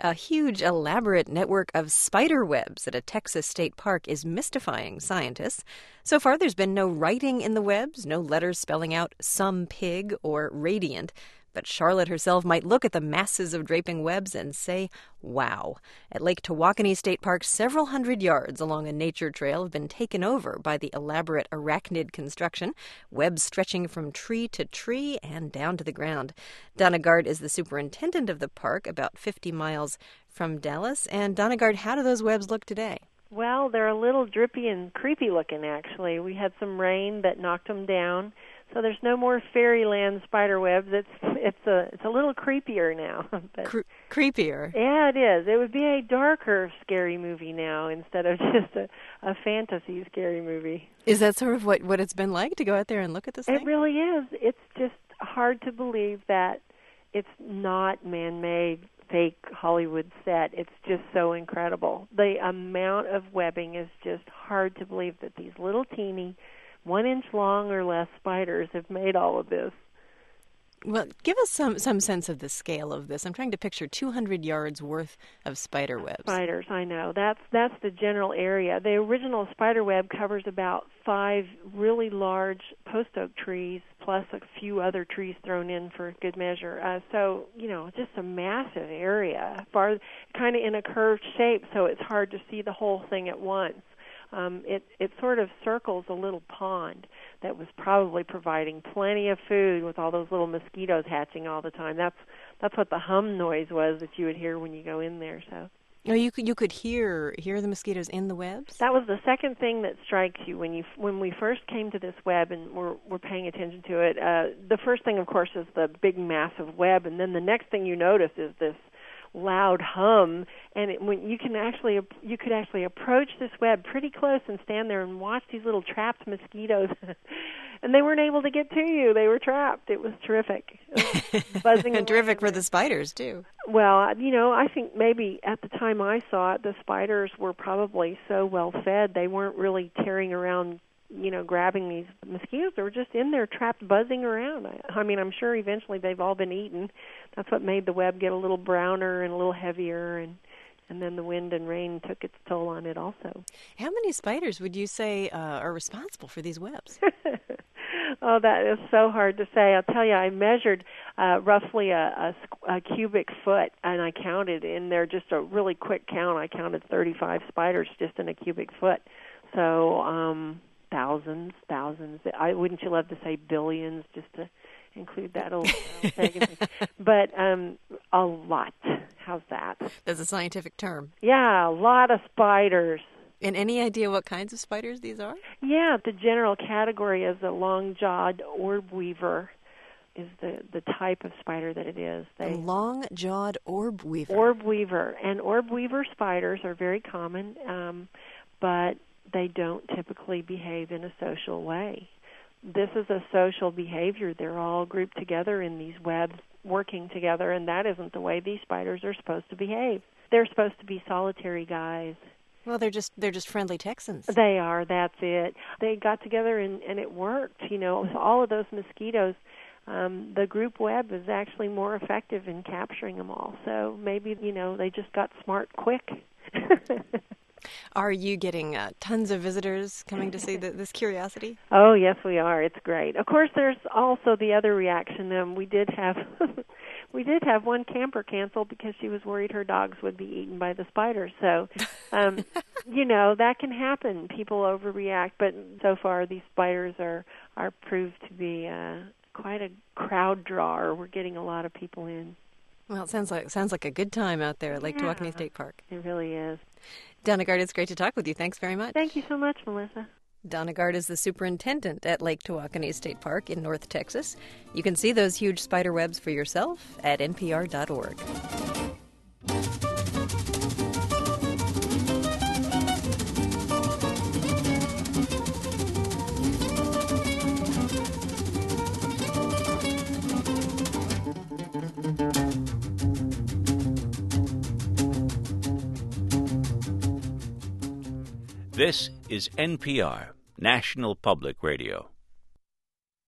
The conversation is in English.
A huge, elaborate network of spider webs at a Texas state park is mystifying scientists. So far, there's been no writing in the webs, no letters spelling out some pig or radiant. But Charlotte herself might look at the masses of draping webs and say, wow. At Lake Tawakoni State Park, several hundred yards along a nature trail have been taken over by the elaborate arachnid construction, webs stretching from tree to tree and down to the ground. Donna Gard is the superintendent of the park, about 50 miles from Dallas. And Donna Gard, how do those webs look today? Well, they're a little drippy and creepy looking, actually. We had some rain that knocked them down. So there's no more fairyland spider webs. It's a little creepier now. Creepier? Yeah, it is. It would be a darker scary movie now instead of just a fantasy scary movie. Is that sort of what it's been like to go out there and look at this thing? It really is. It's just hard to believe that it's not man-made, fake Hollywood set. It's just so incredible. The amount of webbing is just hard to believe that these little teeny 1 inch long or less spiders have made all of this. Well, give us some sense of the scale of this. I'm trying to picture 200 yards worth of spider webs. Spiders, I know. That's the general area. The original spider web covers about 5 really large post oak trees plus a few other trees thrown in for good measure. So, just a massive area, kind of in a curved shape, so it's hard to see the whole thing at once. It sort of circles a little pond that was probably providing plenty of food with all those little mosquitoes hatching all the time. That's what the hum noise was that you would hear when you go in there. So. Oh, you could hear the mosquitoes in the webs? That was the second thing that strikes you when we first came to this web and we're paying attention to it. The first thing, of course, is the big massive web, and then the next thing you notice is this loud hum, and when you could actually approach this web pretty close and stand there and watch these little trapped mosquitoes, and they weren't able to get to you. They were trapped. It was terrific. It was buzzing and terrific for the spiders too. Well, I think maybe at the time I saw it, the spiders were probably so well fed they weren't really tearing around, grabbing these mosquitoes. They were just in there trapped, buzzing around. I'm sure eventually they've all been eaten. That's what made the web get a little browner and a little heavier, and then the wind and rain took its toll on it also. How many spiders would you say are responsible for these webs? Oh, that is so hard to say. I'll tell you, I measured roughly a cubic foot, and I counted in there, just a really quick count. I counted 35 spiders just in a cubic foot. So, thousands. Wouldn't you love to say billions, just to include that old thing? But a lot. How's that? That's a scientific term. Yeah, a lot of spiders. And any idea what kinds of spiders these are? Yeah, the general category is a long-jawed orb weaver is the type of spider that it is. A long-jawed orb weaver. Orb weaver. And orb weaver spiders are very common, but they don't typically behave in a social way. This is a social behavior. They're all grouped together in these webs working together, and that isn't the way these spiders are supposed to behave. They're supposed to be solitary guys. Well, they're just friendly Texans. They are, that's it. They got together and it worked. With all of those mosquitoes, the group web is actually more effective in capturing them all. So maybe, they just got smart quick. Are you getting tons of visitors coming to see this curiosity? Oh, yes, we are. It's great. Of course, there's also the other reaction. We did have one camper cancel because she was worried her dogs would be eaten by the spiders. So, that can happen. People overreact, but so far these spiders are proved to be quite a crowd drawer. We're getting a lot of people in. Well, it sounds like a good time out there at Lake Tawakoni State Park. It really is. Donna Gard, it's great to talk with you. Thanks very much. Thank you so much, Melissa. Donna Gard is the superintendent at Lake Tawakoni State Park in North Texas. You can see those huge spider webs for yourself at npr.org. This is NPR, National Public Radio.